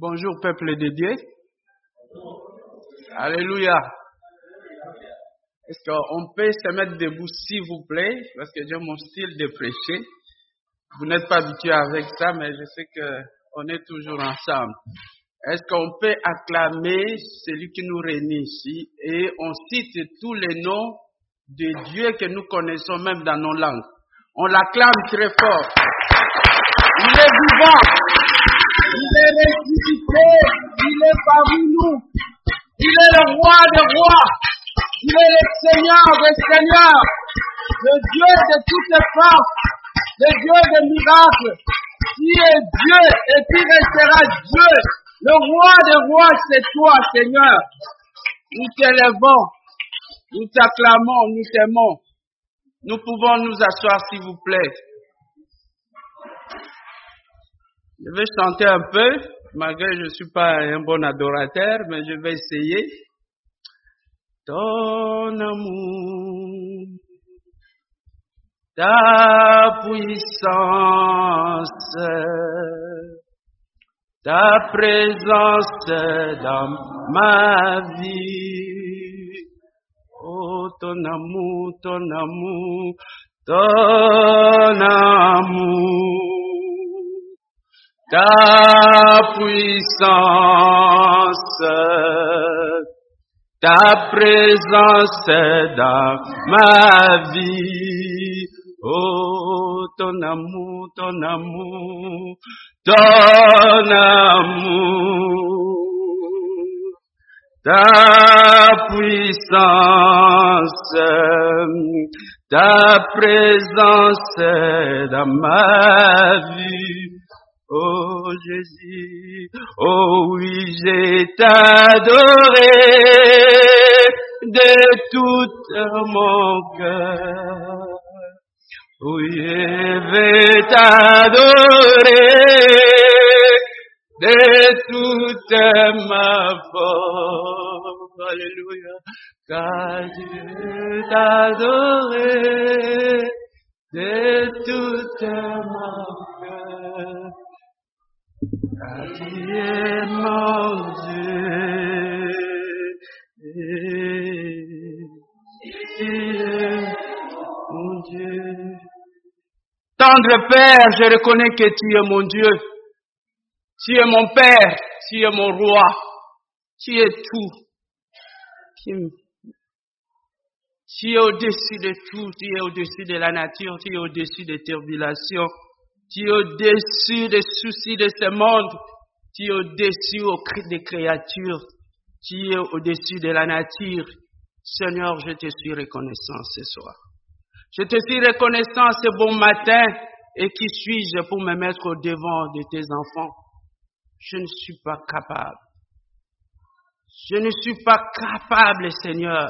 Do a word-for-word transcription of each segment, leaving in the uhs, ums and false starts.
Bonjour peuple de Dieu. Alléluia. Est-ce qu'on peut se mettre debout s'il vous plaît? Parce que j'ai mon style de prêcher. Vous n'êtes pas habitué avec ça, mais je sais qu'on est toujours ensemble. Est-ce qu'on peut acclamer celui qui nous réunit ici? Et on cite tous les noms de Dieu que nous connaissons même dans nos langues. On l'acclame très fort. Il est vivant. Il est ressuscité. Il est parmi nous. Il est le roi des rois. Il est le Seigneur des seigneurs. Le Dieu de toutes les forces. Le Dieu des miracles. Qui est Dieu et qui restera Dieu. Le roi des rois, c'est toi, Seigneur. Nous t'élèvons. Nous t'acclamons. Nous t'aimons. Nous pouvons nous asseoir, s'il vous plaît. Je vais chanter un peu, malgré que je ne suis pas un bon adorateur, mais je vais essayer. Ton amour, ta puissance, ta présence dans ma vie. Oh, ton amour, ton amour, ton amour. Ta puissance, ta présence dans ma vie. Oh, ton amour, ton amour, ton amour. Ta puissance, ta présence dans ma vie. Oh Jésus, oh oui, j'ai t'adoré de tout mon cœur. Oui, je vais t'adorer de toute ma force. Alléluia. Car Dieu t'adorer de toute ma cœur. Car tu es mon Dieu, tu es mon Dieu. Tendre Père, je reconnais que tu es mon Dieu, tu es mon Père, tu es mon Roi, tu es tout. Tu es au-dessus de tout, tu es au-dessus de la nature, tu es au-dessus des tribulations. Tu es au-dessus des soucis de ce monde. Tu es au-dessus des créatures. Tu es au-dessus de la nature. Seigneur, je te suis reconnaissant ce soir. Je te suis reconnaissant ce bon matin. Et qui suis-je pour me mettre au devant de tes enfants? Je ne suis pas capable. Je ne suis pas capable, Seigneur,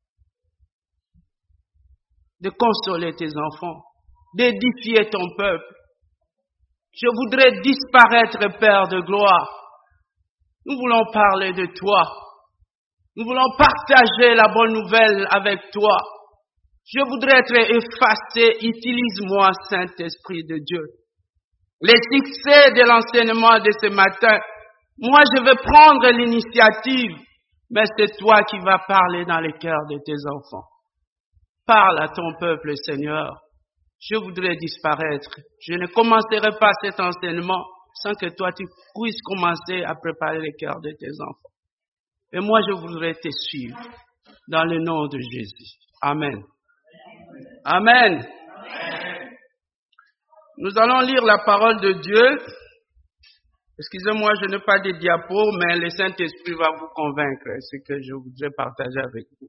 de consoler tes enfants, d'édifier ton peuple. Je voudrais disparaître, Père de gloire. Nous voulons parler de toi. Nous voulons partager la bonne nouvelle avec toi. Je voudrais être effacé. Utilise-moi, Saint-Esprit de Dieu. Les succès de l'enseignement de ce matin, moi je vais prendre l'initiative, mais c'est toi qui vas parler dans les cœurs de tes enfants. Parle à ton peuple, Seigneur. Je voudrais disparaître. Je ne commencerai pas cet enseignement sans que toi tu puisses commencer à préparer les cœurs de tes enfants. Et moi je voudrais te suivre dans le nom de Jésus. Amen. Amen. Amen. Nous allons lire la parole de Dieu. Excusez-moi, je n'ai pas de diapo, mais le Saint-Esprit va vous convaincre. C'est ce que je voudrais partager avec vous.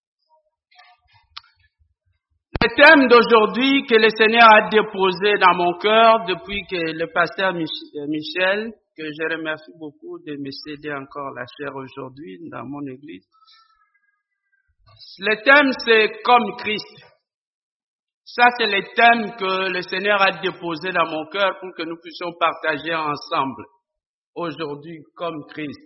Le thème d'aujourd'hui que le Seigneur a déposé dans mon cœur depuis que le pasteur Michel, que je remercie beaucoup de me céder encore la chair aujourd'hui dans mon église. Le thème c'est comme Christ. Ça c'est le thème que le Seigneur a déposé dans mon cœur pour que nous puissions partager ensemble aujourd'hui comme Christ.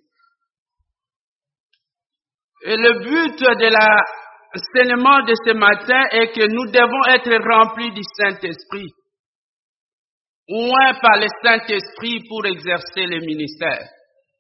Et le but de la L'enseignement de ce matin est que nous devons être remplis du Saint-Esprit. Oint par le Saint-Esprit pour exercer le ministère.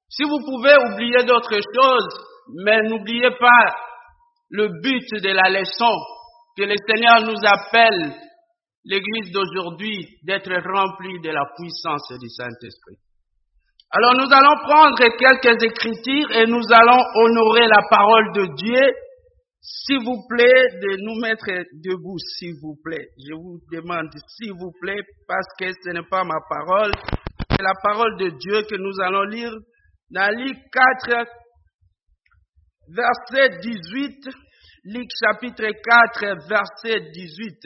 Si vous pouvez oublier d'autres choses, mais n'oubliez pas le but de la leçon que le Seigneur nous appelle, l'Église d'aujourd'hui, d'être remplie de la puissance du Saint-Esprit. Alors nous allons prendre quelques écritures et nous allons honorer la parole de Dieu. S'il vous plaît, de nous mettre debout, s'il vous plaît. Je vous demande, s'il vous plaît, parce que ce n'est pas ma parole, c'est la parole de Dieu que nous allons lire dans Luc quatre, verset dix-huit. Luc chapitre quatre, verset dix-huit.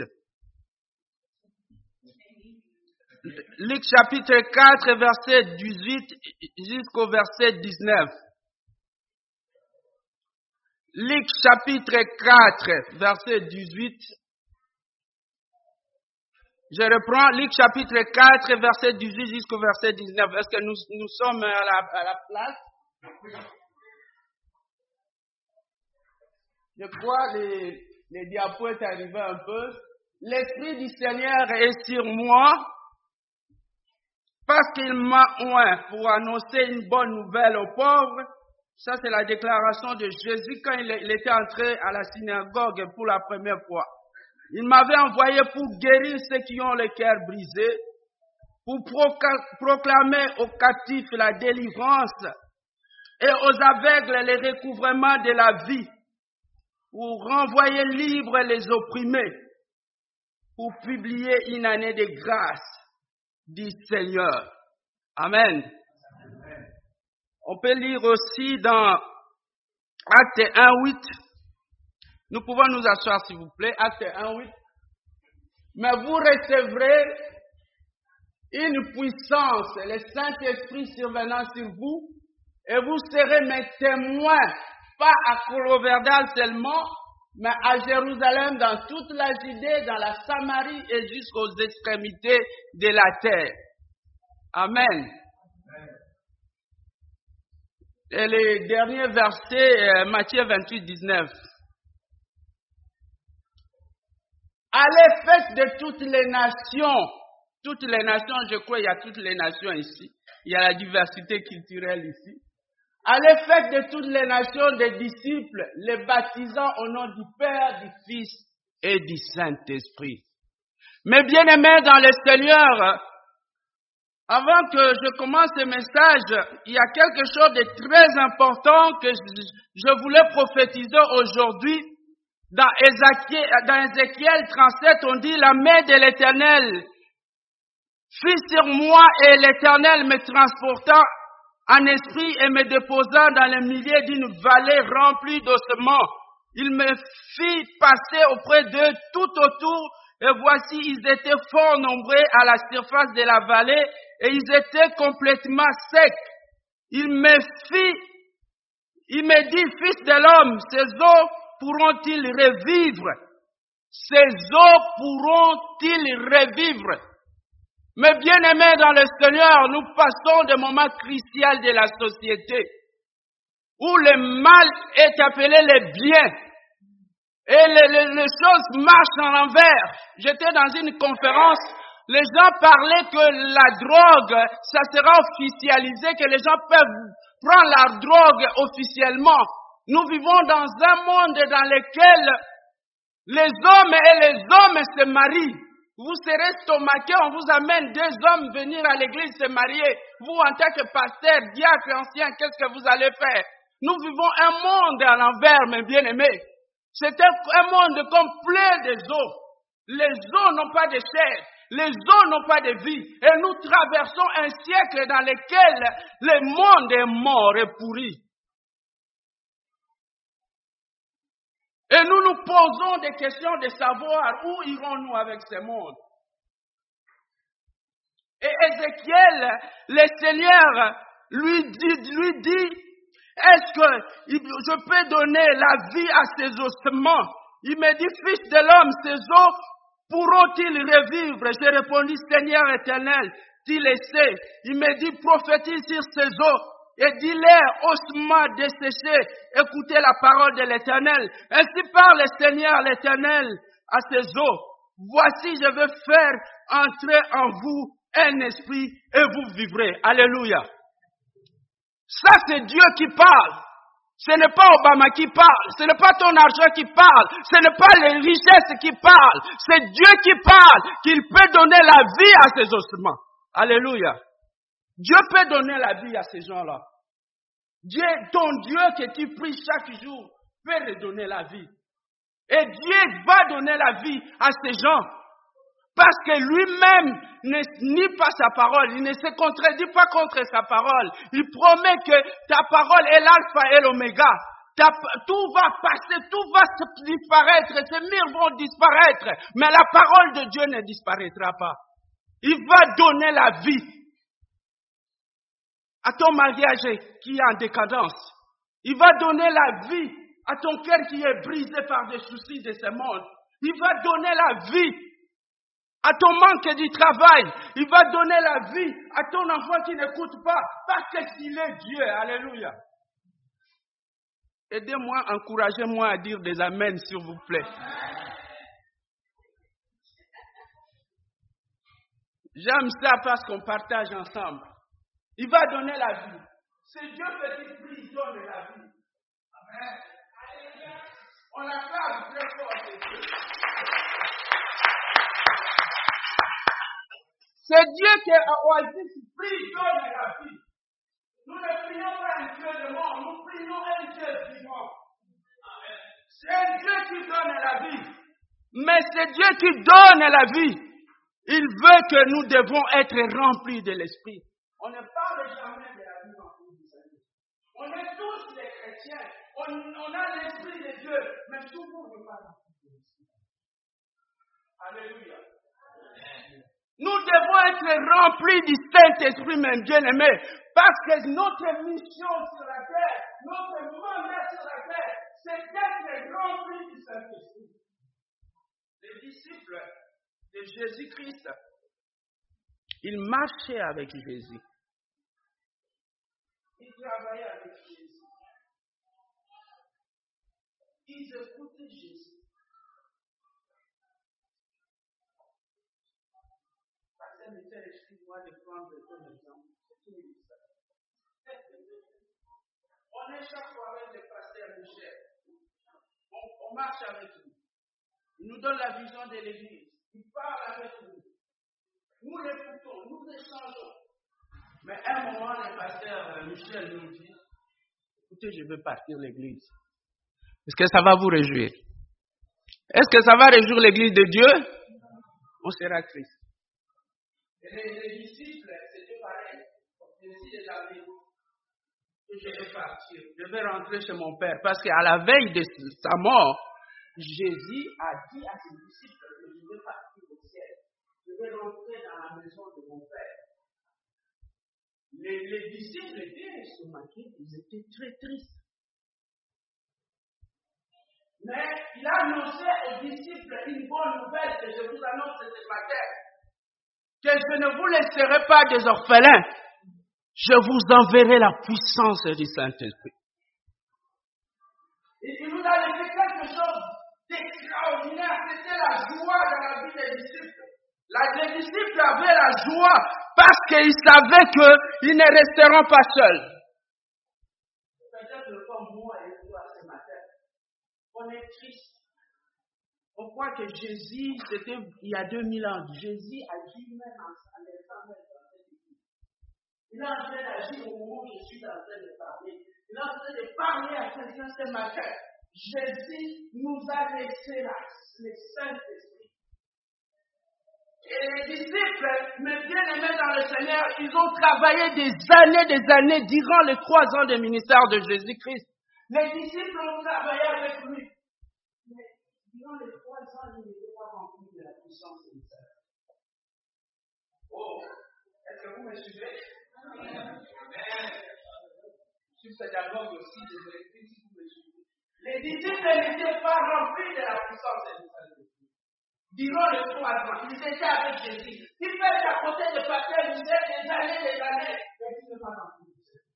Luc chapitre quatre, verset dix-huit jusqu'au verset dix-neuf. Luc chapitre quatre, verset dix-huit. Je reprends Luc chapitre quatre, verset dix-huit jusqu'au verset dix-neuf. Est-ce que nous, nous sommes à la, à la place? Je crois que les, les diapos est arrivé un peu. L'Esprit du Seigneur est sur moi parce qu'il m'a oint pour annoncer une bonne nouvelle aux pauvres. Ça, c'est la déclaration de Jésus quand il était entré à la synagogue pour la première fois. Il m'avait envoyé pour guérir ceux qui ont le cœur brisé, pour proclamer aux captifs la délivrance et aux aveugles le recouvrement de la vie, pour renvoyer libres les opprimés, pour publier une année de grâce du Seigneur. Amen. Amen. On peut lire aussi dans Acte un, huit. Nous pouvons nous asseoir, s'il vous plaît. Acte un, huit. Mais vous recevrez une puissance, le Saint-Esprit survenant sur vous, et vous serez mes témoins, pas à Colomberdal seulement, mais à Jérusalem, dans toute la Judée, dans la Samarie et jusqu'aux extrémités de la terre. Amen. Et le dernier verset, Matthieu vingt-huit, dix-neuf. Allez, faites de toutes les nations, toutes les nations, je crois il y a toutes les nations ici, il y a la diversité culturelle ici. Allez, faites de toutes les nations des disciples, les baptisant au nom du Père, du Fils et du Saint-Esprit. Mes bien-aimés dans le Seigneur, avant que je commence ce message, il y a quelque chose de très important que je voulais prophétiser aujourd'hui. Dans Ézéchiel, dans Ézéchiel trente-sept, on dit, la main de l'Éternel fut sur moi et l'Éternel me transporta en esprit et me déposa dans le milieu d'une vallée remplie d'ossements. Il me fit passer auprès d'eux tout autour, et voici, ils étaient fort nombreux à la surface de la vallée, et ils étaient complètement secs. Il me fit, il me dit, fils de l'homme, ces eaux pourront-ils revivre? Ces eaux pourront-ils revivre? Mes bien-aimés dans le Seigneur, nous passons des moments cruciaux de la société où le mal est appelé le bien et les, les, les choses marchent en l'envers. J'étais dans une conférence, les gens parlaient que la drogue, ça sera officialisé, que les gens peuvent prendre la drogue officiellement. Nous vivons dans un monde dans lequel les hommes et les hommes se marient. Vous serez stomaqués, on vous amène deux hommes venir à l'église se marier. Vous, en tant que pasteur, diacre, ancien, qu'est-ce que vous allez faire? Nous vivons un monde à l'envers, mes bien-aimés. C'est un, un monde comme plein des eaux. Les eaux n'ont pas de chair. Les eaux n'ont pas de vie. Et nous traversons un siècle dans lequel le monde est mort et pourri. Et nous nous posons des questions de savoir où irons-nous avec ce monde. Et Ézéchiel, le Seigneur, lui dit, lui dit, est-ce que je peux donner la vie à ces ossements? Il me dit, fils de l'homme, ces os pourront-ils revivre? J'ai répondu, Seigneur éternel, tu le sais. Il me dit, prophétise sur ces os. Et dis-leur, ossements desséchés, écoutez la parole de l'Éternel. Ainsi parle le Seigneur l'Éternel à ces eaux. Voici, je vais faire entrer en vous un esprit et vous vivrez. Alléluia. Ça, c'est Dieu qui parle. Ce n'est pas Obama qui parle. Ce n'est pas ton argent qui parle. Ce n'est pas les richesses qui parlent. C'est Dieu qui parle, qu'il peut donner la vie à ces ossements. Alléluia. Dieu peut donner la vie à ces gens-là. Dieu, ton Dieu que tu pries chaque jour, peut lui donner la vie. Et Dieu va donner la vie à ces gens. Parce que lui-même ne nie pas sa parole. Il ne se contredit pas contre sa parole. Il promet que ta parole est l'alpha et l'oméga. Ta, tout va passer, tout va disparaître. Ces murs vont disparaître. Mais la parole de Dieu ne disparaîtra pas. Il va donner la vie à ton mariage qui est en décadence. Il va donner la vie à ton cœur qui est brisé par des soucis de ce monde. Il va donner la vie à ton manque du travail. Il va donner la vie à ton enfant qui n'écoute pas parce qu'il est Dieu. Alléluia. Aidez-moi, encouragez-moi à dire des amens, s'il vous plaît. J'aime ça parce qu'on partage ensemble. Il va donner la vie. C'est Dieu qui prie, donne la vie. Amen. On acclame très fort ces Dieu. C'est Dieu qui a choisi qui prie, donne la vie. Nous ne prions pas un Dieu de mort, nous prions un Dieu vivant. C'est Dieu qui donne la vie. Mais c'est Dieu qui donne la vie. Il veut que nous devons être remplis de l'Esprit. On ne parle jamais de la vie en vous. On est tous des chrétiens. On, on a l'Esprit de Dieu. Mais souvent, on ne parle pas de l'Esprit. Alléluia. Nous devons être remplis du Saint-Esprit, mes bien-aimés. Parce que notre mission sur la terre, notre mandat sur la terre, c'est d'être remplis du Saint-Esprit. Les disciples de Jésus-Christ, ils marchaient avec Jésus. Ils travaillaient avec Jésus. Ils écoutaient Jésus. Pasteur Michel, excuse-moi de prendre ton exemple. C'est une histoire. On est chaque fois avec le pasteur Michel. On, on marche avec lui. Il nous donne la vision de l'Église. Il parle avec nous. Nous l'écoutons, nous échangeons. Mais à un moment, le pasteur Michel nous dit, écoutez, je veux partir de l'Église. Est-ce que ça va vous réjouir? Est-ce que ça va réjouir l'Église de Dieu? On sera triste. Et les, les disciples, c'était pareil. Je suis déjà amis. Et je vais partir. Je vais rentrer chez mon Père. Parce qu'à la veille de sa mort, Jésus a dit à ses disciples que je vais partir au ciel. Je vais rentrer dans la maison de mon Père. Les, les disciples étaient estomaqués, ils étaient très tristes. Mais il a annoncé aux disciples une bonne nouvelle que je vous annonce ce matin. Que je ne vous laisserai pas des orphelins. Je vous enverrai la puissance du Saint-Esprit. Et il nous a laissé quelque chose d'extraordinaire. C'était la joie dans la vie des disciples. La, les disciples avaient la joie parce qu'ils savaient qu'ils ne resteront pas seuls. Peut-être comme moi et toi ce matin, on est triste. On croit que Jésus, c'était il y a deux mille ans. Jésus agit même en laissant même dans cette église. Il est en train d'agir au moment où je suis en train de parler. Il est en train de parler à quelqu'un ce matin. Jésus nous a laissé là, le Saint-Esprit. Et les disciples, mes bien-aimés dans le Seigneur, ils ont travaillé des années, des années, durant les trois ans de ministère de Jésus-Christ. Les disciples ont travaillé avec lui. Mais durant les trois ans, ils n'étaient pas remplis de la puissance de Saint. Oh, est-ce que vous me suivez? Sur ce dialogue aussi, je vérifie si vous me suivez. Les disciples n'étaient pas remplis de la puissance de Saint. Durant les trois ans, ils étaient avec Jésus. Ils peuvent à côté de pasteur Michel des années, des années, mais ils ne sont pas remplis.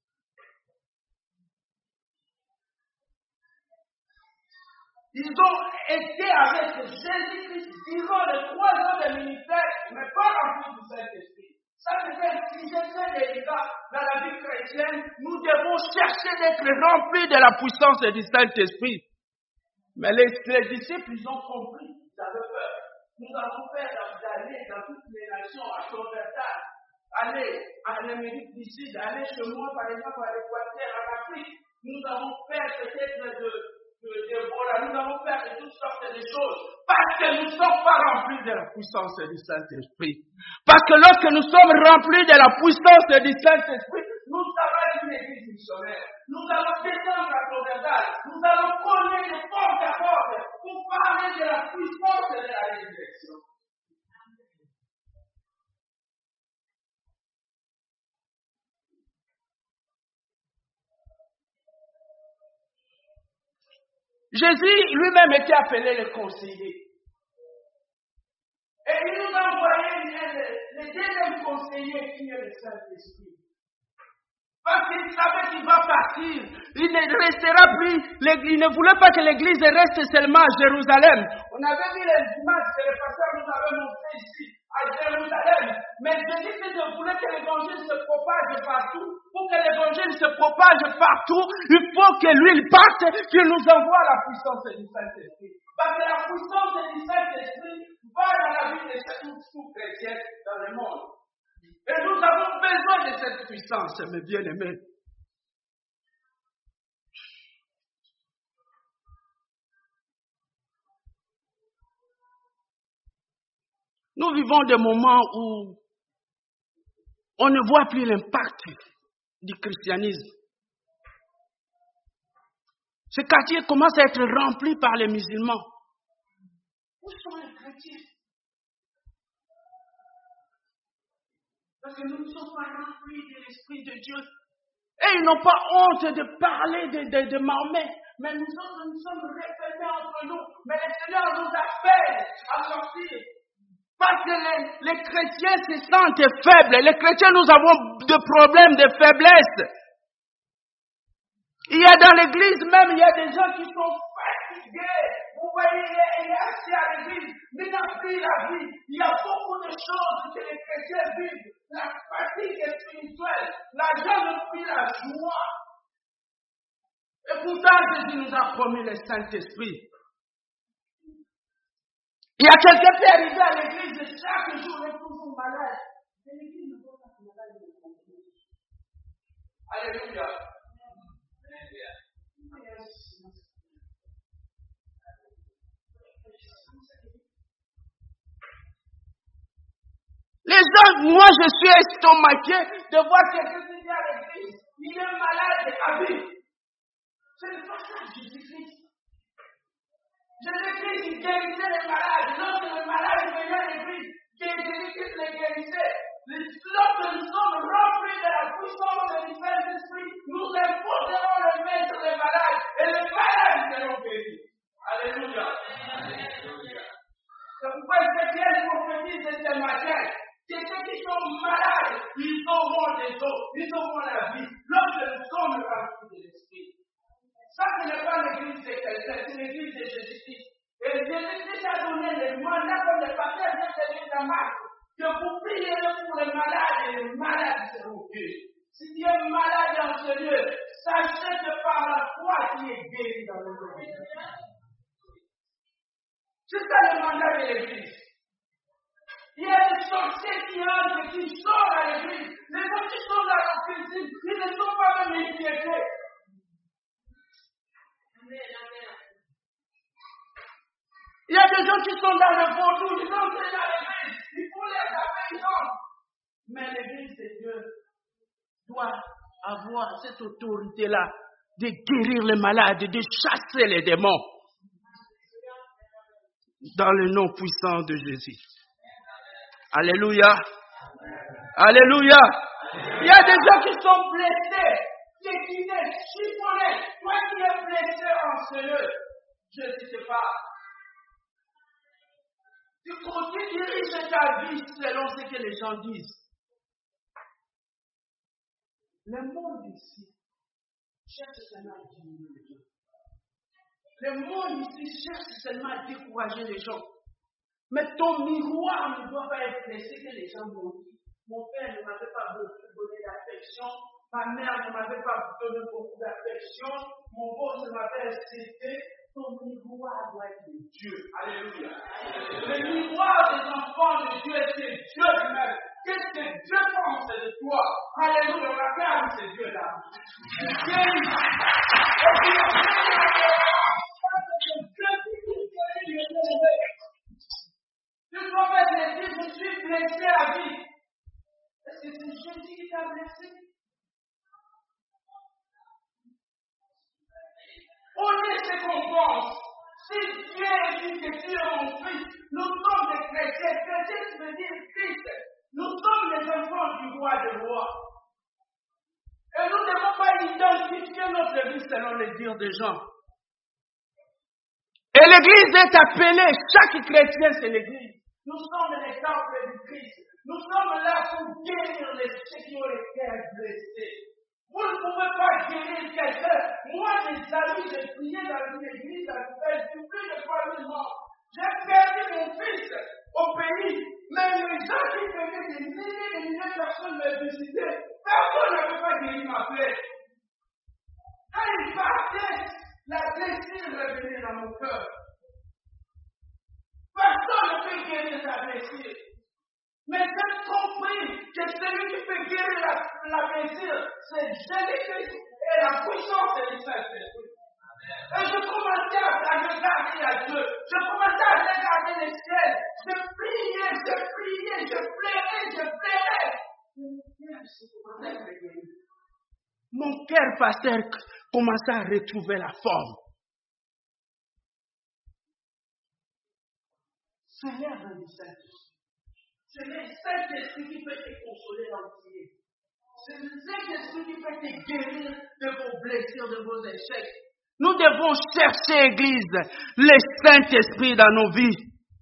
Ils ont été avec Jésus-Christ durant les trois ans de ministère, mais pas remplis du Saint-Esprit. Ça, c'est un sujet très délicat dans la vie chrétienne. Nous devons chercher d'être remplis de la puissance du Saint-Esprit. Mais les, les disciples, ils ont compris, ils avaient peur. Nous avons peur d'aller dans toutes les nations, à Convertal, aller à l'Amérique du Sud, aller chez moi, par exemple, à l'Équateur, à l'Afrique. Nous avons peur peut-être de, de, de voilà, nous avons peur de toutes sortes de choses, parce que nous ne sommes pas remplis de la puissance du Saint-Esprit. Parce que lorsque nous sommes remplis de la puissance du Saint-Esprit, nous avons une église missionnaire. Nous allons descendre à Convertal. Nous allons connaître de porte à porte pour parler de la puissance de la résurrection. Jésus lui-même était appelé le conseiller. Et il nous a envoyé le deuxième conseiller qui est le Saint-Esprit. Parce qu'il savait qu'il va partir. Il ne restera plus. Il ne voulait pas que l'église reste seulement à Jérusalem. On avait vu les images que le pasteur nous avait montrées ici, à Jérusalem. Mais Jésus voulait que l'évangile se propage partout. Pour que l'évangile se propage partout, il faut que lui il parte, qu'il nous envoie la puissance du Saint-Esprit. Parce que la puissance du Saint-Esprit va dans la vie de chaque chrétien dans le monde. Et nous avons besoin de cette puissance, mes bien-aimés. Nous vivons des moments où on ne voit plus l'impact du christianisme. Ce quartier commence à être rempli par les musulmans. Où sont les chrétiens? Parce que nous ne sommes pas remplis de l'Esprit de Dieu. Et ils n'ont pas honte de parler de, de, de Mahomet. Mais nous sommes, nous sommes répétés entre nous. Mais le Seigneur nous appelle à sortir. Parce que les, les chrétiens se sentent faibles. Les chrétiens, nous avons des problèmes de faiblesse. Il y a dans l'église même, il y a des gens qui sont fatigués. Vous voyez, il est assis à l'église, mais il n'a plus la vie. Il y a beaucoup de choses que les chrétiens vivent. La fatigue spirituelle, la joie ne plus la joie. Et pourtant, Jésus nous a promis le Saint-Esprit. Il y a quelqu'un qui est arrivé à l'église et chaque jour est toujours malade. Et l'église ne peut pas être malade de confiance. Alléluia. Les gens, moi je suis estomaqué de voir quelqu'un qui vient à l'église. Il est malade à vie. Ce n'est pas ça Jésus-Christ. Jésus-Christ, il guérissait les malades. Lorsque les malades venaient à l'église, Jésus-Christ les guérissait. Lorsque nous sommes remplis de la puissance du Saint-Esprit, nous imposerons les mains sur les malades et les malades seront guéris. Alléluia. Alléluia. C'est pourquoi Ézéchiel prophétise ce matin. C'est ceux qui sont malades, ils auront des os, ils auront la vie. Lorsque nous sommes remplis de l'Esprit. Ça, ce n'est pas l'église de quelqu'un, c'est l'église de Jésus-Christ. Et Jésus-Christ a donné les mandats comme le pasteur vient de dire dans Marc, que vous prierez pour les malades et les malades seront guéris. Si tu es malade dans ce lieu, sachez que par la foi tu es guéri dans le monde. C'est ça le mandat de l'église. Il y a des sorciers qui entrent et qui sortent à l'église. Les gens qui sont dans la cuisine, ils ne sont pas même inquiétés. Il y a des gens qui sont dans le vaudou, ils entrent dans l'église, il faut les appeler, ils entrent. Mais l'église de Dieu doit avoir cette autorité-là de guérir les malades, de chasser les démons. Dans le nom puissant de Jésus. Alléluia. Alléluia. Il y a des gens qui sont blessés, piétinés, chiffonnés. Toi qui es blessé en ce lieu, je ne sais pas. Tu diriges ta vie selon ce que les gens disent. Le monde ici cherche seulement à diminuer les gens. Le monde ici cherche seulement à décourager les gens. Mais ton miroir ne doit pas être blessé que les gens vont dire. Mon père ne m'avait pas beaucoup donné d'affection. Ma mère ne m'avait pas donné beaucoup d'affection. Mon boss ne m'avait accepté. Ton miroir doit être Dieu. Alléluia. Le miroir des enfants de Dieu, c'est Dieu lui-même. Qu'est-ce que Dieu pense de toi? Alléluia. Regarde ce Dieu-là. Dieu, tu dois pas te dire, je suis blessé à vie. Est-ce que c'est Jésus qui t'a blessé? On est ce qu'on pense. Si Dieu dit que tu es mon fils, nous sommes des chrétiens. Chrétiens, ça veut dire Christ. Nous sommes les enfants du roi des rois. Et nous ne devons pas identifier notre vie selon les dires des gens. Et l'Église est appelée, chaque chrétien c'est l'Église. Nous sommes les temples du Christ. Nous sommes là pour guérir les ceux qui ont été blessés. Vous ne pouvez pas guérir quelqu'un. Moi, mes amis, j'ai prié dans une église à Nouvelle, plus de trois mille morts. J'ai perdu mon fils au pays. Mais les gens qui venaient, des milliers et des milliers de personnes me visiter, personne n'avait pas guéri ma plaie. Quand il partait, la blessure revenait dans mon cœur. Personne ne peut guérir sa blessure. Mais j'ai compris que celui qui peut guérir la, la blessure, c'est Jésus-Christ et la puissance de Saint-Esprit. Et je commençais à regarder à Dieu. Je commençais à regarder les ciels. Je priais, je priais, je plairais, je plairais. Mon cœur pasteur commençait à retrouver la forme. C'est l'œuvre du Saint-Esprit. C'est le Saint-Esprit qui peut te consoler entier. C'est le Saint-Esprit qui peut te guérir de vos blessures, de vos échecs. Nous devons chercher, Église, le Saint-Esprit dans nos vies.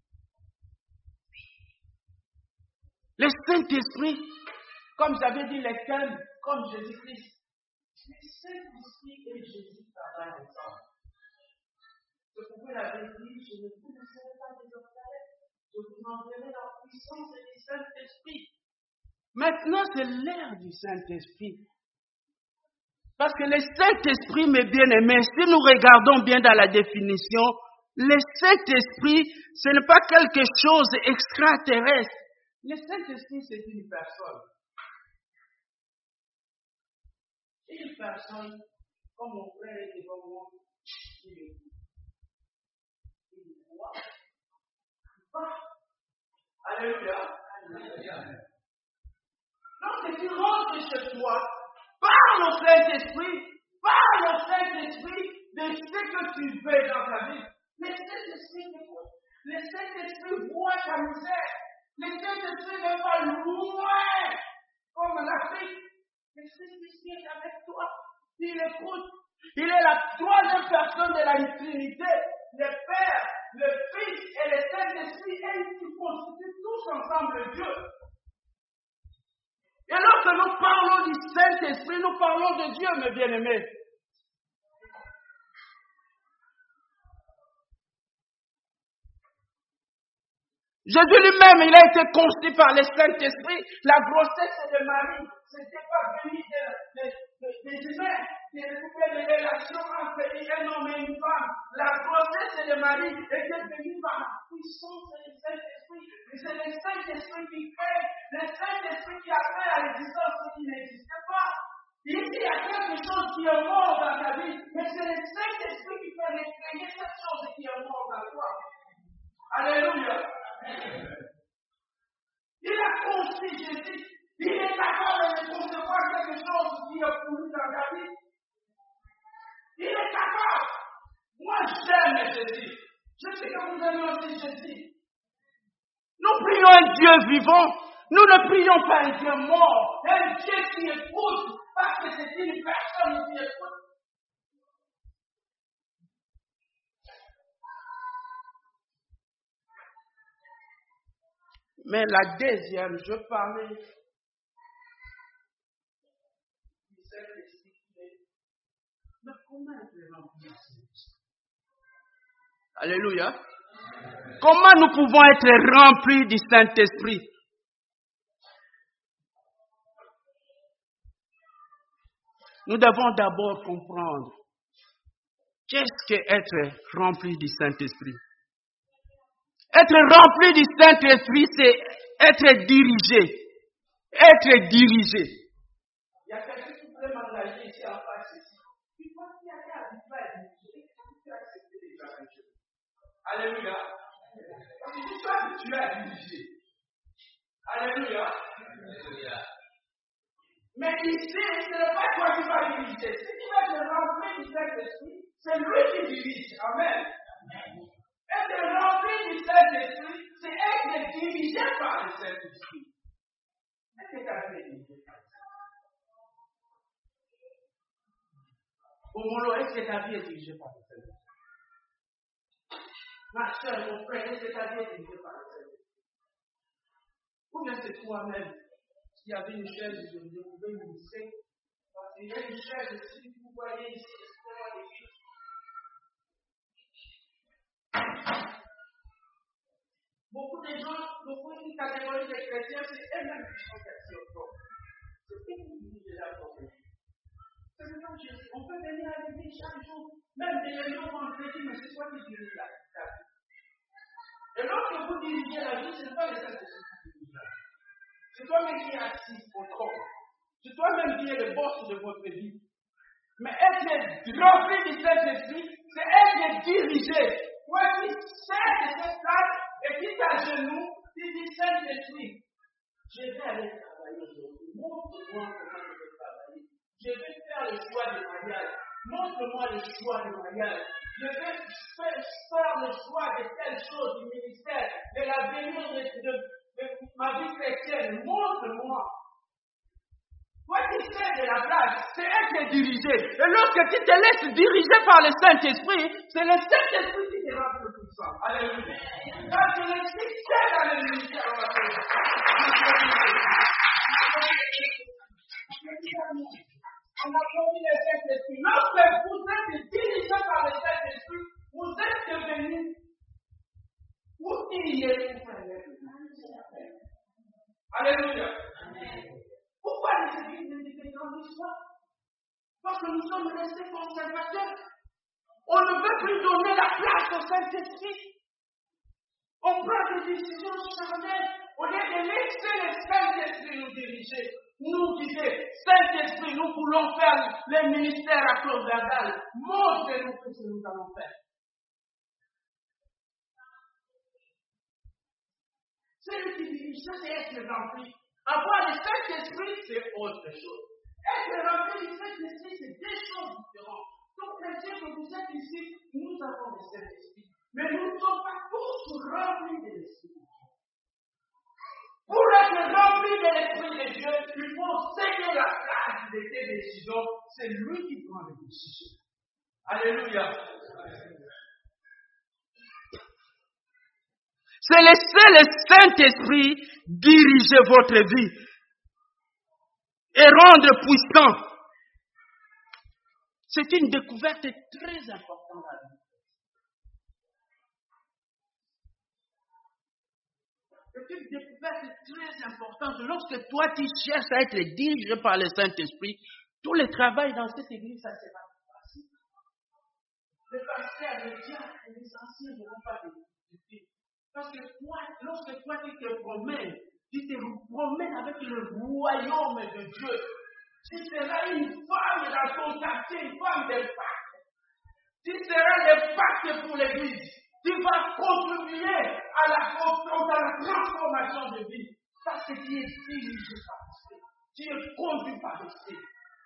Le Saint-Esprit, comme j'avais dit les thèmes, comme Jésus-Christ. Le Saint-Esprit et Jésus travaillent ensemble. Je pouvais l'avais dit, je ne vous laisserai pas désormais. Je vous enverrai la puissance du Saint-Esprit. Maintenant, c'est l'ère du Saint-Esprit. Parce que le Saint-Esprit, mes bien-aimés, si nous regardons bien dans la définition, le Saint-Esprit, ce n'est pas quelque chose d'extraterrestre. Le Saint-Esprit, c'est une personne. Une personne, comme mon frère est devant moi, il est il voit. Alléluia. Alléluia. Lorsque tu rentres chez toi, parle au Saint-Esprit, parle au Saint-Esprit de ce que tu veux dans ta vie. Le Saint-Esprit t'écoute. Le Saint-Esprit voit ta misère. Le Saint-Esprit n'est pas loin comme l'Afrique. Le Saint-Esprit est avec toi. Il écoute. Il est la troisième personne de la Trinité. Le Père, le Fils et le Saint-Esprit, et ils constituent tous ensemble Dieu. Et lorsque nous parlons du Saint-Esprit, nous parlons de Dieu, mes bien-aimés. Jésus lui-même, il a été conçu par le Saint-Esprit. La grossesse de Marie, ce n'était pas venu des humains. C'est une relation entre un homme et une femme. La grossesse de Marie était venue par la puissance du Saint-Esprit. Et c'est le Saint-Esprit qui crée, le Saint-Esprit qui a fait à l'existence ce qui n'existait pas. Ici, il y a quelque chose qui est mort dans ta vie, mais c'est le Saint-Esprit qui peut recréer cette chose qui est mort dans toi. Alléluia. Il a conçu Jésus. Il est capable de concevoir quelque chose qui est pourri dans ta vie. Il est capable. Moi, j'aime Jésus. Je sais que vous aimez aussi Jésus. Nous prions un Dieu vivant. Nous ne prions pas un Dieu mort. Un Dieu qui écoute. Parce que c'est une personne qui écoute. Mais la deuxième, je parlais du Saint-Esprit. Mais comment être rempli? Alléluia. Comment nous pouvons être remplis du Saint-Esprit? nous devons d'abord comprendre qu'est-ce que être rempli du Saint-Esprit. Être rempli du Saint-Esprit, c'est être dirigé. Être dirigé. Il y a quelqu'un qui pourrait m'engager ici en face ici. Il faut qu'il y ait un habitué à diriger. Il faut accepter les gens. Alléluia. Parce que si tu es habitué à diriger. Alléluia. Alléluia. Mais ici, ce n'est pas toi qui vas diriger. Si tu vas te remplir du Saint-Esprit, c'est lui qui dirige. Amen. Être rempli du Saint-Esprit, c'est être dirigé par le Saint-Esprit. Est-ce que tu as été dirigé par le Saint-Esprit? Au boulot, est-ce que ta vie est dirigée par le Saint-Esprit? Ma soeur, mon frère, est-ce que ta vie est dirigée par le Saint-Esprit? Ou bien c'est toi-même? S'il y avait une chaise, je pouvais me glisser. Parce qu'il y a une chaise, si vous voyez ici, excusez-moi les filles. Beaucoup de gens, beaucoup d'une catégorie de chrétiens, c'est eux-mêmes qui sont assis au corps. C'est eux qui dirigent la propre. C'est comme Jésus. On peut venir à l'église chaque jour, même des réunions vendredi, mais c'est toi qui diriges la vie. Et lorsque vous dirigez la vie, ce n'est pas le Saint-Esprit qui dirige la vie. C'est toi-même qui es assis au trône. C'est toi-même qui es le boss de votre vie. Mais être rempli du Saint-Esprit, c'est être dirigé. Toi qui sais de cette place et qui t'agenouille, tu dis Saint-Esprit, je vais aller travailler aujourd'hui. Montre-moi comment je vais travailler. Je vais faire le choix de mariage. Montre-moi le choix de mariage. Je vais faire le choix de telle chose du ministère, de l'avenir de, de, de ma vie chrétienne. Montre-moi. Toi qui sais de la place, c'est être dirigé. Et lorsque tu te laisses diriger par le Saint-Esprit, c'est le Saint-Esprit qui te rend le puissant. Alléluia. Parce que l'Esprit sait dans le ministère. On a promis le Saint-Esprit. Lorsque vous êtes dirigé par le Saint-Esprit, vous êtes devenus outillés pour faire le Alléluia. Pourquoi les églises ne grandissent pas? Parce que nous sommes restés conservateurs. On ne veut plus donner la place au Saint-Esprit. On prend des décisions charnelles au lieu de laisser le Saint-Esprit nous diriger, nous guider. Saint-Esprit, nous voulons faire les ministères à Claude Verdal. Montrez-nous ce que nous allons faire. C'est lui qui dirige, ça c'est être rempli. Avoir le Saint-Esprit, c'est autre chose. Être rempli du Saint-Esprit, c'est deux choses différentes. Donc, chrétiens, que vous êtes ici, nous avons le Saint-Esprit. Mais nous ne sommes pas tous remplis de l'Esprit. Pour être rempli de l'Esprit de Dieu, il faut céder la place de tes décisions. C'est lui qui prend les décisions. Alléluia. C'est laisser le Saint-Esprit diriger votre vie et rendre puissant. C'est une découverte très importante à la vie. C'est une découverte très importante. Lorsque toi tu cherches à être dirigé par le Saint-Esprit, tout le travail dans cette église, ça sera facile. Le pasteur, le diacre, les anciens n'auront pas de difficultés. Parce que toi, lorsque toi tu te promènes, tu te promènes avec le royaume de Dieu. Tu seras une femme dans ton quartier, une femme d'impact. Tu seras l'impact pour l'Église. Tu vas contribuer à la, à la transformation de vie. Parce que tu es dirigé par l'Esprit. Tu es conduit par l'Esprit.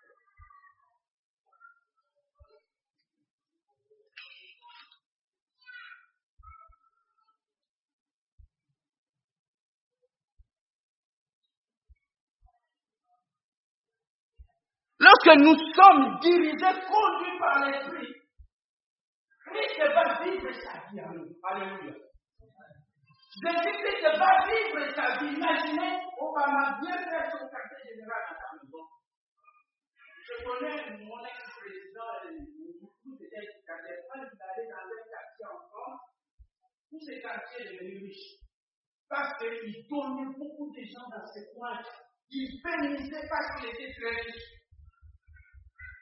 Lorsque nous sommes dirigés, conduits par l'Esprit, Christ va vivre sa vie en nous. Alléluia. Jésus-Christ va vivre sa vie. Imaginez, Obama vient faire son quartier général à la maison. Je connais mon ex-président, beaucoup de ex-quartiers. Quand il allait dans un quartier en France, tous ces quartiers devenaient riches. Parce qu'il donnait beaucoup de gens dans ces coins. Il bénissait parce qu'il était très riche.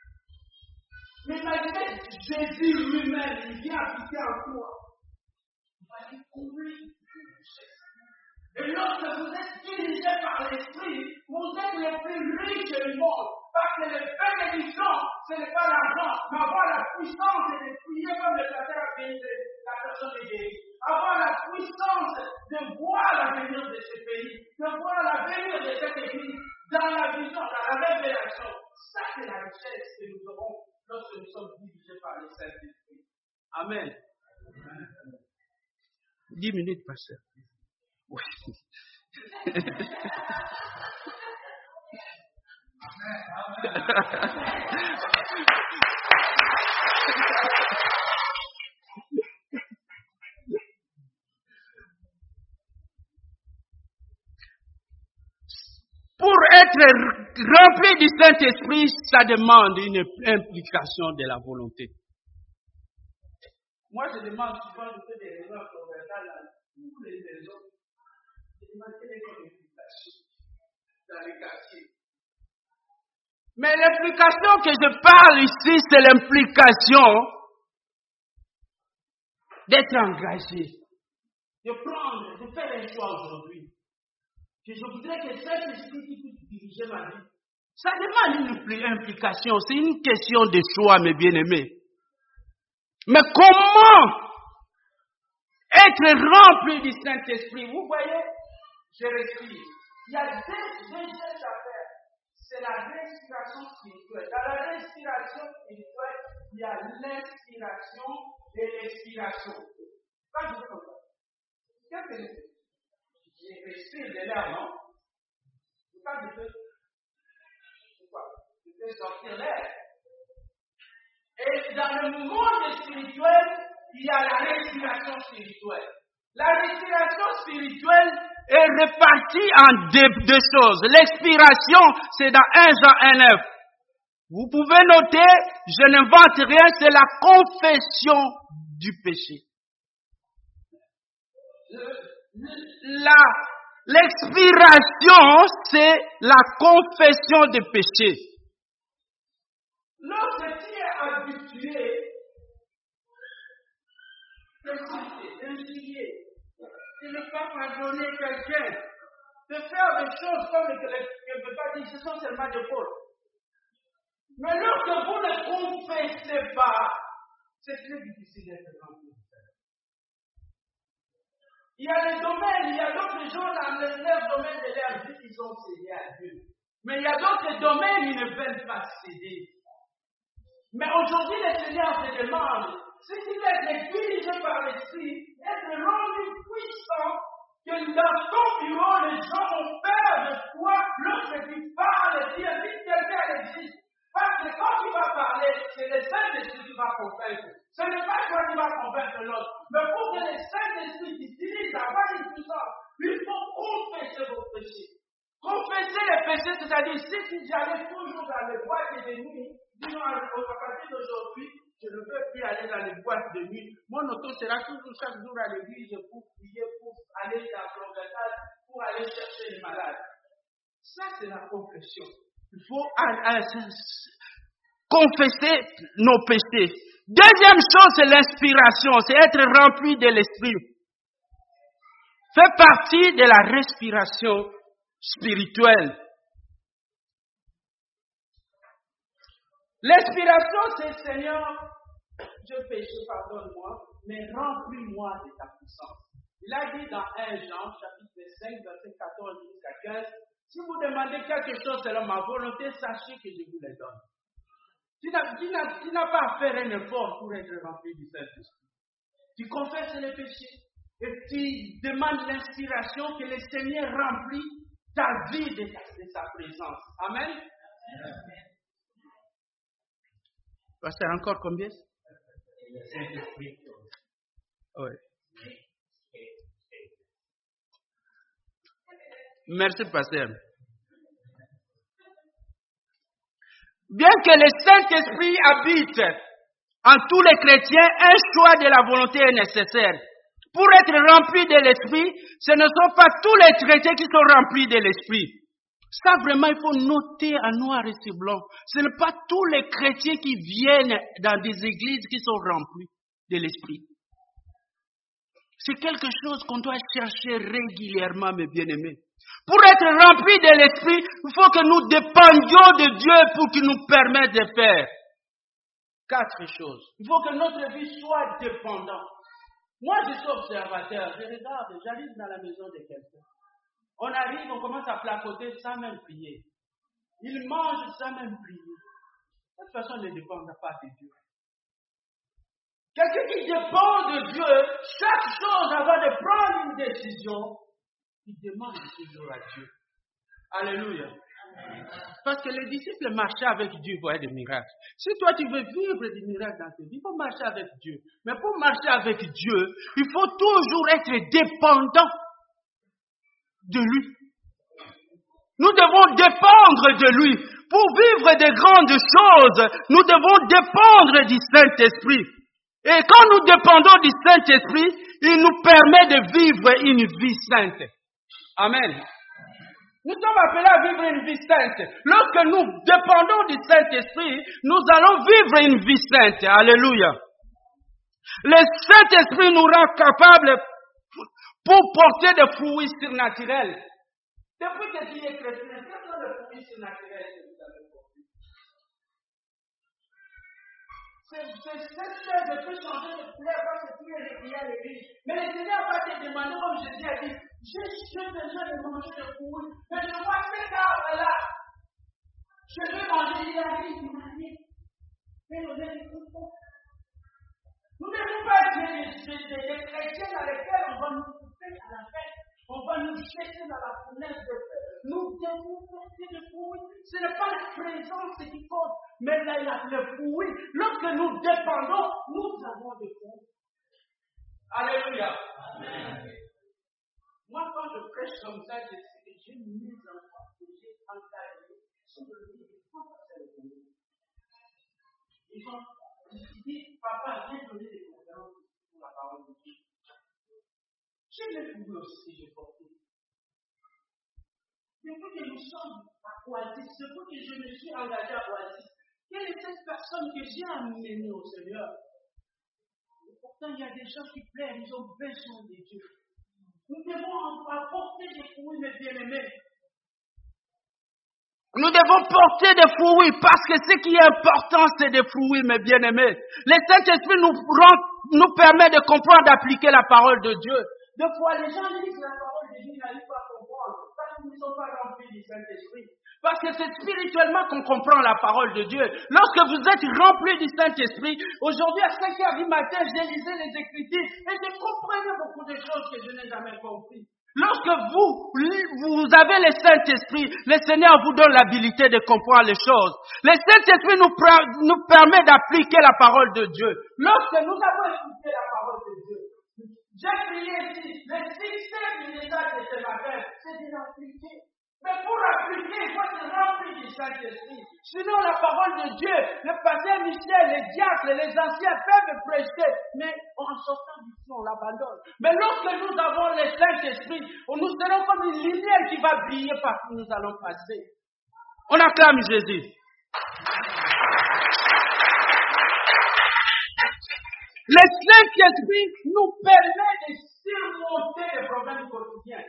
Mais malgré Jésus lui-même, il vient habiter en toi. Il va être comblé de richesse. Et lorsque vous êtes dirigé par l'Esprit, vous êtes les plus riches du monde. Parce que les bénédictions, ce n'est pas l'argent, mais avoir la puissance de prier comme le Seigneur a béni la personne est guérie. Avoir la puissance de voir l'avenir de ce pays, de voir l'avenir de cette église, dans la vision, dans la révélation. Ça, c'est la richesse que nous aurons lorsque nous sommes dirigés par le Saint-Esprit. Amen. Amen. Dix minutes, pasteur. Oui. Pour être rempli du Saint-Esprit, ça demande une implication de la volonté. Moi, je demande souvent de faire des réunions convergentes dans toutes les maisons. Je demande quelle est ton implication dans les quartiers. Mais l'implication que je parle ici, c'est l'implication d'être engagé, de prendre, de faire un choix aujourd'hui. Que je voudrais que cet esprit qui puisse diriger ma vie. Ça demande une implication, c'est une question de choix, mes bien-aimés. Mais comment être rempli du Saint-Esprit? Vous voyez, je respire. Il y a deux, deux choses à faire. C'est la respiration spirituelle. Dans la respiration spirituelle, il y a l'inspiration et l'expiration. Pas du tout. Qu'est-ce que c'est? Je respire de l'air, non? C'est pas du tout. C'est quoi? Je peux sortir l'air. Et dans le monde spirituel, il y a la respiration spirituelle. La respiration spirituelle est répartie en deux, deux choses. L'expiration, c'est dans un Jean un neuf. Vous pouvez noter, je n'invente rien, c'est la confession du péché. La, l'expiration, c'est la confession des péchés. Lorsque tu es habitué d'insulter, d'injurier, de ne pas pardonner quelqu'un, de faire des choses comme je ne peux pas dire, ce sont seulement des fautes. Mais lorsque vous ne confessez pas, c'est très difficile d'être rempli. Il y a des domaines, il y a d'autres gens dans le domaine de leur vie qui ont cédé à Dieu. Mais il y a d'autres domaines qui ne veulent pas céder. Mais aujourd'hui, le Seigneur te demande, si tu veux être dirigé par l'Esprit, être rendu puissant, que dans ton bureau, les gens ont peur de toi lorsque tu parles, tu invites quelqu'un à l'église. Parce que quand tu vas parler, c'est le Saint-Esprit qui va convaincre. Ce n'est pas toi qui vas convaincre l'autre. Mais pour que le Saint-Esprit qui dirige avoir une puissance, il faut confesser vos péchés. Confesser les péchés, c'est-à-dire si tu allais toujours dans les boîtes de nuit, disons à partir d'aujourd'hui, je ne veux plus aller dans les boîtes de nuit. Mon auto sera toujours chaque jour à l'église pour prier, pour aller dans le convertage, pour aller chercher les malades. Ça, c'est la confession. Il faut euh, euh, confesser nos péchés. Deuxième chose, c'est l'inspiration, c'est être rempli de l'esprit. Fait partie de la respiration spirituelle. L'inspiration, c'est Seigneur, je péché, pardonne-moi, mais remplis-moi de ta puissance. Il a dit dans un Jean, chapitre cinq, verset quatorze jusqu'à quinze, si vous demandez quelque chose selon ma volonté, sachez que je vous le donne. Tu n'as, tu n'as, tu n'as pas à faire un effort pour être rempli du Saint-Esprit. Tu confesses les péchés et tu demandes l'inspiration que le Seigneur remplit ta vie de, ta, de sa présence. Amen. Amen. Pasteur, encore combien? Le Saint-Esprit. Oui. Merci, pasteur. Bien que le Saint-Esprit habite en tous les chrétiens, un choix de la volonté est nécessaire. Pour être rempli de l'Esprit, ce ne sont pas tous les chrétiens qui sont remplis de l'Esprit. Ça, vraiment, il faut noter à noir et c'est blanc. Ce n'est pas tous les chrétiens qui viennent dans des églises qui sont remplies de l'esprit. C'est quelque chose qu'on doit chercher régulièrement, mes bien-aimés. Pour être rempli de l'esprit, il faut que nous dépendions de Dieu pour qu'il nous permette de faire quatre choses. Il faut que notre vie soit dépendante. Moi, je suis observateur. Je regarde, j'arrive dans la maison de quelqu'un. On arrive, on commence à placoter sans même prier. Il mange sans même prier. De toute façon, ne dépend pas de Dieu. Quelqu'un qui dépend de Dieu, chaque chose avant de prendre une décision, il demande toujours à Dieu. Alléluia. Parce que les disciples marchaient avec Dieu pour avoir des miracles. Si toi tu veux vivre des miracles dans ta vie, il faut marcher avec Dieu. Mais pour marcher avec Dieu, il faut toujours être dépendant de lui. Nous devons dépendre de lui. Pour vivre de grandes choses, nous devons dépendre du Saint-Esprit. Et quand nous dépendons du Saint-Esprit, il nous permet de vivre une vie sainte. Amen. Nous sommes appelés à vivre une vie sainte. Lorsque nous dépendons du Saint-Esprit, nous allons vivre une vie sainte. Alléluia. Le Saint-Esprit nous rend capables pour porter des fruits surnaturels. Depuis que tu es chrétien, quels sont les fruits surnaturels que vous avez portés? Cette chaise peut changer de couleur parce que tu es réveillé à l'église. Mais le Seigneur va te demander, comme Jésus a dit, j'ai besoin de manger de fruits, mais je vois cet arbre-là. Je veux manger, il arrive, il m'a dit, mais nous devons Nous ne devons pas être des chrétiens dans lesquels on va nous couper à la fête. On va nous jeter dans la fournaise de feu. Nous devons porter le fruit. Ce n'est pas la présence qui compte, mais le fruit. Lorsque nous dépendons, nous avons des fruits. Alléluia. Amen. Moi, quand je prêche comme ça, je sais que j'ai mis en place que j'ai encadré sur le livre de France à le fruit. Ils ont dit, papa, viens donner des conférences pour la parole de Dieu. J'ai le fruit aussi que j'ai porté. Depuis que nous sommes à Oasis, depuis que je me suis engagé à Oasis, quelle est cette personne que j'ai amenée au Seigneur? Et pourtant, il y a des gens qui plaident, ils ont besoin de Dieu. Nous devons apporter des fruits, mes bien-aimés. Nous devons porter des fruits parce que ce qui est important, c'est des fruits, mes bien-aimés. Le Saint-Esprit nous, nous permet de comprendre, d'appliquer la parole de Dieu. Deux fois, les gens lisent la parole de Dieu, ils n'arrivent pas à comprendre parce qu'ils ne sont pas remplis du Saint-Esprit. Parce que c'est spirituellement qu'on comprend la parole de Dieu. Lorsque vous êtes remplis du Saint-Esprit, aujourd'hui à cinq heures du matin, j'ai lisé les Écritures et je comprenais beaucoup de choses que je n'ai jamais compris. Lorsque vous, vous avez le Saint-Esprit, le Seigneur vous donne l'habilité de comprendre les choses. Le Saint-Esprit nous, nous permet d'appliquer la parole de Dieu. Lorsque nous avons écouté la parole de Dieu, j'ai prié ici, le système du message de ce matin, c'est de l'appliquer. Mais pour appliquer, il faut se remplir du Saint-Esprit. Sinon, la parole de Dieu, le pasteur Michel, les diacres, les anciens peuvent prêcher, mais en sortant d'ici, on l'abandonne. Mais lorsque nous avons le Saint-Esprit, nous serons comme une lumière qui va briller partout où nous allons passer. On acclame Jésus. Le Saint-Esprit nous permet de surmonter les problèmes quotidiens.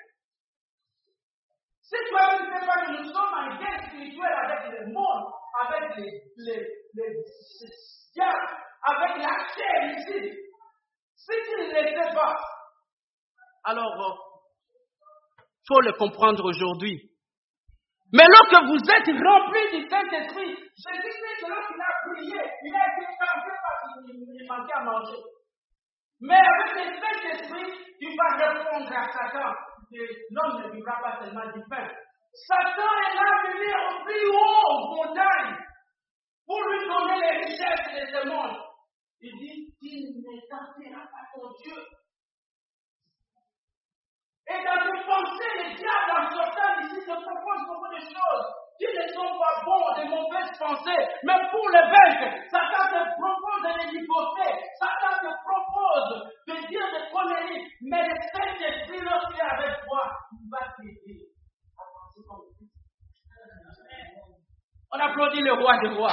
Si toi-même ne sais pas que nous sommes en guerre spirituelle avec le monde, avec les, les, les diables, avec la chair ici, si tu ne le sais pas, alors il euh, faut le comprendre aujourd'hui. Mais lorsque vous êtes remplis du Saint-Esprit, Jésus dit que lorsqu'il a prié, il a été tenté parce qu'il manquait à manger. Mais avec le Saint-Esprit, tu vas répondre à Satan. L'homme ne vivra pas seulement du pain. Satan est là venu au plus haut montagne pour lui donner les richesses de ce monde. Il dit, il ne tentera pas ton Dieu. Et dans tes pensées, les diables en sortant d'ici te proposent beaucoup de choses qui ne sont pas bons, de mauvaises pensées. Mais pour le vaincre, Satan te propose de les ligoter. Satan te propose de dire des conneries. Mais le Saint-Esprit, lorsqu'il est avec toi, il va t'aider à penser comme Christ. roi des rois.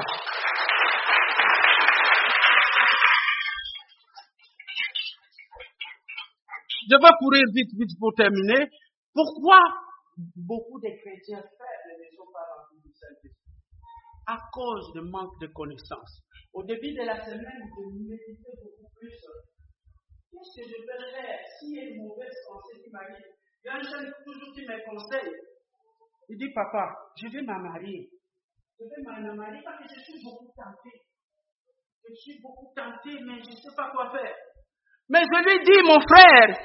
Je vais courir vite, vite pour terminer. Pourquoi beaucoup de chrétiens faibles ne sont pas remplis du Saint-Esprit? À cause de manque de connaissances. Au début de la semaine, je méditais beaucoup plus. Qu'est-ce que je peux faire s'il y a une mauvaise pensée qui m'arrive? Il y a un jeune toujours qui me conseille. Il dit, papa, je vais m'amarier. Je vais m'amarier parce que je suis beaucoup tenté. Je suis beaucoup tenté, mais je ne sais pas quoi faire. Mais je lui dis, mon frère,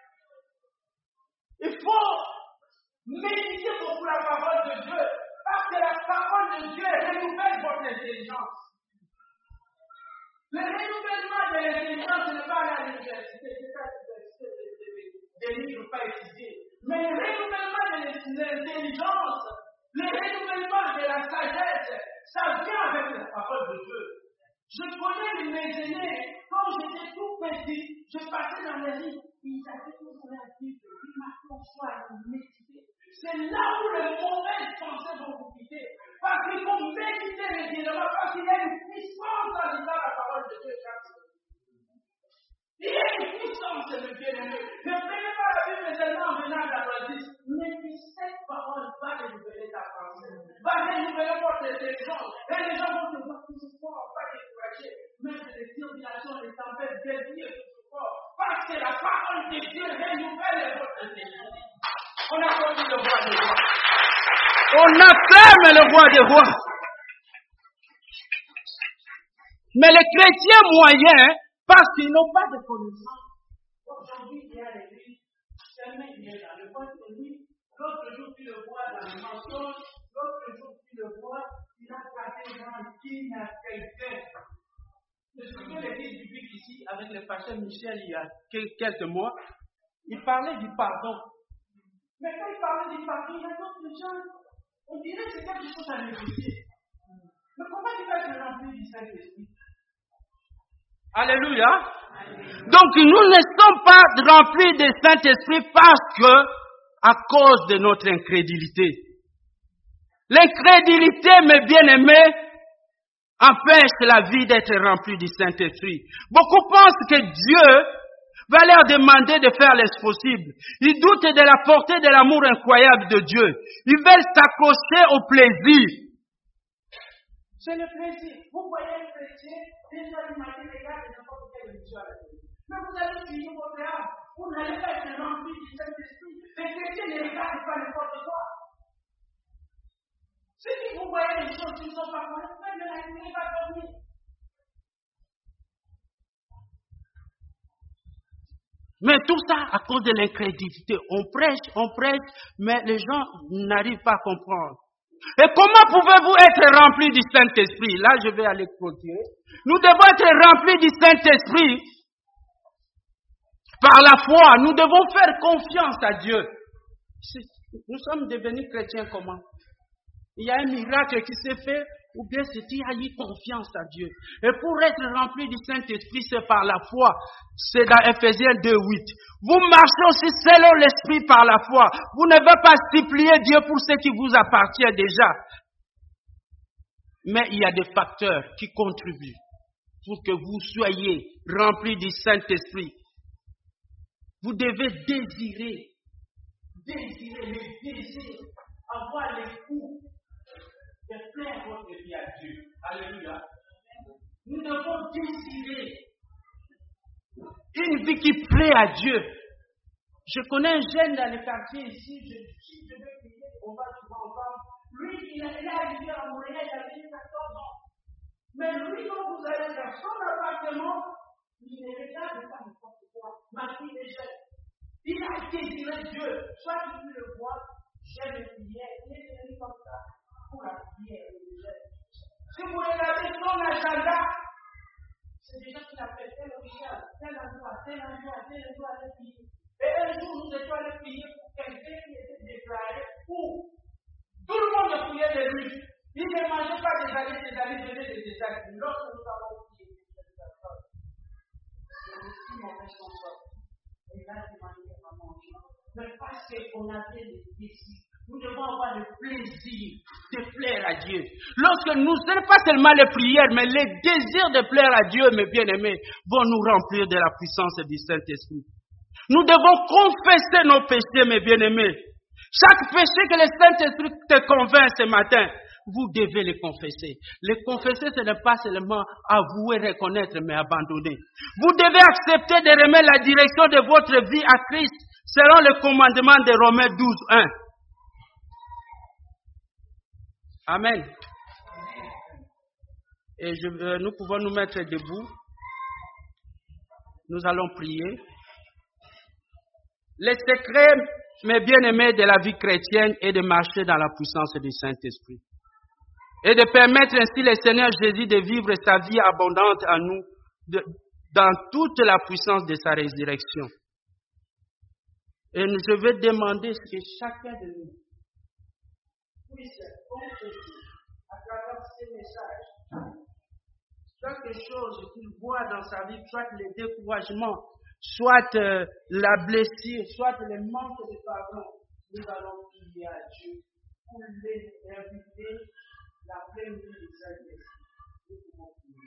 il faut méditer beaucoup la parole de Dieu, parce que la parole de Dieu renouvelle votre intelligence. Le renouvellement de l'intelligence n'est pas à l'université, c'est pas des livres pas étudiés, mais le renouvellement de l'intelligence, le renouvellement de la sagesse, ça vient avec la parole de Dieu. Je connais mes aînés, quand j'étais tout petit, je passais dans les rues, ils avaient toujours un livre, du matin au soir, ils méditaient. C'est là où les mauvaises pensées vont vous quitter. Parce qu'il faut méditer régulièrement, parce qu'il y a une puissance à lisant la parole de Dieu chaque jour. Il y a une puissance, le bien-aimé. Ne prenez pas la Bible seulement en venant à l'Adventiste, mais que cette parole va renouveler ta pensée, va renouveler votre intelligence. Et les gens vont te voir toujours fort, pas décourager, même des tribulations, des tempêtes, dévier toujours fort. Parce que la parole de Dieu renouvelle votre intelligence. On applaudit le roi des rois. On acclame le roi des rois. Mais les chrétiens moyens, parce qu'ils n'ont pas de connaissances, aujourd'hui il y a l'église, seulement il est dans le point de vue, l'autre jour tu le vois dans le mensonge, l'autre jour tu le vois, il a gardé dans le signe à quelqu'un. Je me souviens de l'église biblique ici, avec le pasteur Michel, il y a quelques mois, il parlait du pardon. Mais quand il parlait du pardon, il y a d'autres gens, on dirait que c'est quelque chose à négocier. Mais comment tu vas être rempli du Saint-Esprit? Alléluia. Donc nous ne sommes pas remplis du Saint-Esprit parce que, à cause de notre incrédulité. L'incrédulité, mes bien-aimés, empêche la vie d'être remplie du Saint-Esprit. Beaucoup pensent que Dieu va leur demander de faire l'expossible. Ils doutent de la portée de l'amour incroyable de Dieu. Ils veulent s'accrocher au plaisir. C'est le plaisir. Vous voyez le chrétien, déjà du matin, les gars, et n'importe quelle émission à la télé. Mais vous allez finir votre âme. Vous n'allez pas être rempli du Saint-Esprit. Les chrétiens ne regardent pas n'importe quoi. Si vous voyez les choses qui ne sont pas correctes, même la nuit va dormir. Mais tout ça à cause de l'incrédulité. On prêche, on prêche, mais les gens n'arrivent pas à comprendre. Et comment pouvez-vous être remplis du Saint-Esprit? Là, je vais aller continuer. Nous devons être remplis du Saint-Esprit par la foi. Nous devons faire confiance à Dieu. Nous sommes devenus chrétiens comment? Il y a un miracle qui s'est fait, ou bien c'est qu'il y a eu confiance à Dieu. Et pour être rempli du Saint-Esprit, c'est par la foi. C'est dans Ephésiens deux huit. Vous marchez aussi selon l'Esprit par la foi. Vous ne devez pas supplier Dieu pour ce qui vous appartient déjà. Mais il y a des facteurs qui contribuent pour que vous soyez remplis du Saint-Esprit. Vous devez désirer, désirer, le désir, avoir les coups de faire votre vie à Dieu. Alléluia. Nous devons désirer une vie qui plaît à Dieu. Je connais un jeune dans le quartier ici, je, si je vais prier, on va souvent ensemble. Lui, il est arrivé à Montréal, il avait quatorze ans. Mais lui, quand vous allez dans son appartement, il ne regarde pas n'importe quoi. Ma fille est jeune. Il a désiré Dieu. Soit tu le vois, j'aime le prière, il est devenu comme ça. Pour la prière, si vous regardez son agenda, c'est des gens qui l'appellent tel officiel, tel endroit, tel endroit, tel endroit, tel prier. Et un jour, nous étions allés prier pour quelqu'un qui était déclaré pour. Tout le monde priait de lui. Il ne mangeait pas des années, des années, des années, des années. Lorsque nous avons prié pour cette personne, je me suis mauvais son sort. Et là, il m'a dit à manger. Mais parce qu'on avait des désirs. Nous devons avoir le plaisir de plaire à Dieu. Lorsque nous, ce n'est pas seulement les prières, mais les désirs de plaire à Dieu, mes bien-aimés, vont nous remplir de la puissance du Saint-Esprit. Nous devons confesser nos péchés, mes bien-aimés. Chaque péché que le Saint-Esprit te convainc ce matin, vous devez les confesser. Les confesser, ce n'est pas seulement avouer, reconnaître, mais abandonner. Vous devez accepter de remettre la direction de votre vie à Christ, selon le commandement de Romains douze, un. Amen. Et je, euh, nous pouvons nous mettre debout. Nous allons prier. Le secret, mes bien-aimés, de la vie chrétienne est de marcher dans la puissance du Saint-Esprit. Et de permettre ainsi le Seigneur Jésus de vivre sa vie abondante en nous, de, dans toute la puissance de sa résurrection. Et je vais demander que chacun de nous puisse confesser à travers ces messages quelque chose qu'il voit dans sa vie, soit le découragement, soit euh, la blessure, soit le manque de pardon. Nous allons prier à Dieu pour l'inviter la pleine vie du Saint-Esprit.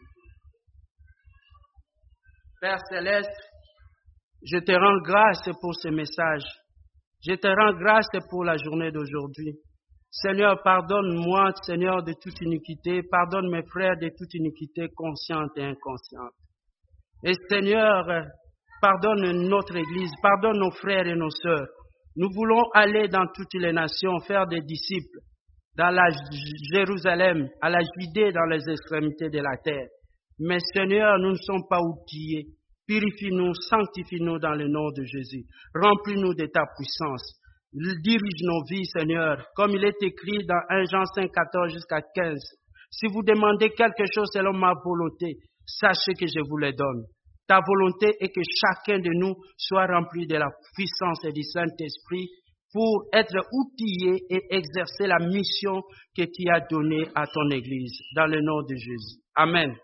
Père Céleste, je te rends grâce pour ce message. Je te rends grâce pour la journée d'aujourd'hui. Seigneur, pardonne-moi, Seigneur, de toute iniquité. Pardonne mes frères de toute iniquité consciente et inconsciente. Et Seigneur, pardonne notre Église, pardonne nos frères et nos sœurs. Nous voulons aller dans toutes les nations, faire des disciples, dans la Jérusalem, à la Judée, dans les extrémités de la terre. Mais Seigneur, nous ne sommes pas outillés. Purifie-nous, sanctifie-nous dans le nom de Jésus. Remplis-nous de ta puissance. Dirige nos vies, Seigneur, comme il est écrit dans un Jean cinq, quatorze jusqu'à quinze. Si vous demandez quelque chose selon ma volonté, sachez que je vous le donne. Ta volonté est que chacun de nous soit rempli de la puissance du Saint-Esprit pour être outillé et exercer la mission que tu as donnée à ton Église, dans le nom de Jésus. Amen.